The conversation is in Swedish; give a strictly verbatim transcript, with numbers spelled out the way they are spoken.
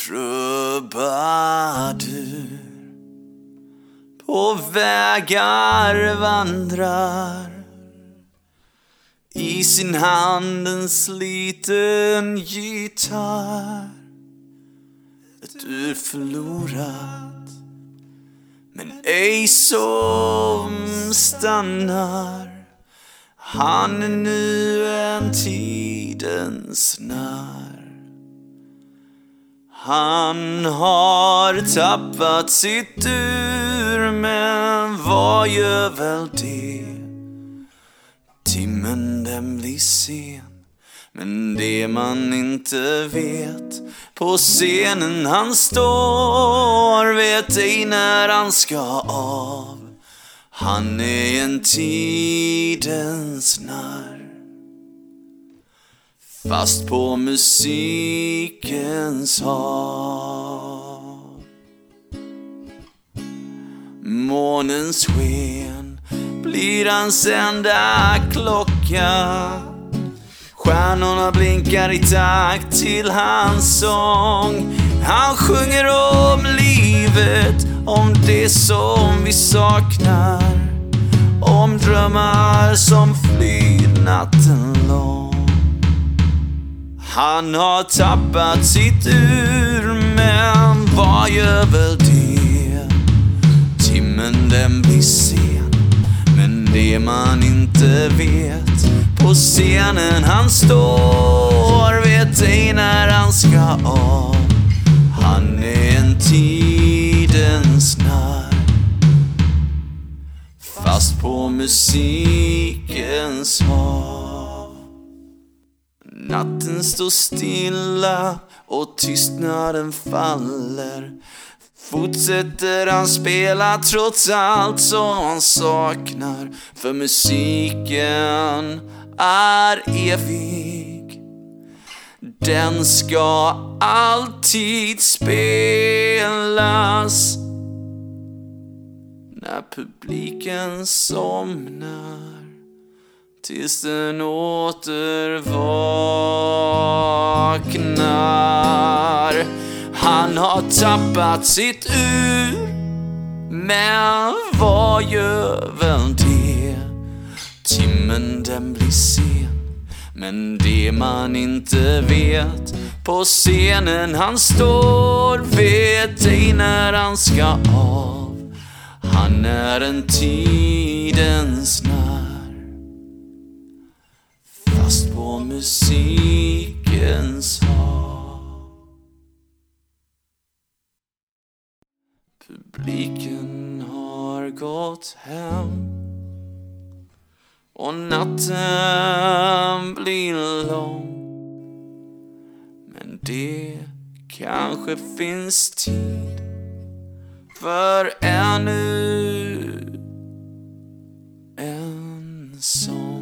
Trubadur på vägar vandrar, i sin hand en sliten gitarr. Ett ur förlorat, men ej som stannar. Han är nu en tidens narr. Han har tappat sitt ur, men vad gör väl det? Timmen den blir sen, men det man inte vet. På scenen han står, vet ej när han ska av. Han är en tidens narr, fast på musikens hav. Månens sken blir hans enda klocka. Stjärnorna blinkar i takt till hans sång. Han sjunger om livet, om det som vi saknar, om drömmar som flyr natten lång. Han har tappat sitt ur, men vad gör väl det? Timmen den blir sen, men det man inte vet. På scenen han står, vet ej när han ska av. Han är en tidens narr, fast på musikens hav. Natten står stilla och tystnaden faller. Fortsätter han spela trots allt som han saknar. För musiken är evig, den ska alltid spelas. När publiken somnar, tills den åter vaknar. Han har tappat sitt ur, men vad gör väl det? Timmen den blir sen, men det man inte vet. På scenen han står, vet ej när han ska av. Han är en tidens narr, fast på musikens hav. Publiken har gått hem och natten blir lång, men det kanske finns tid för ännu en sång.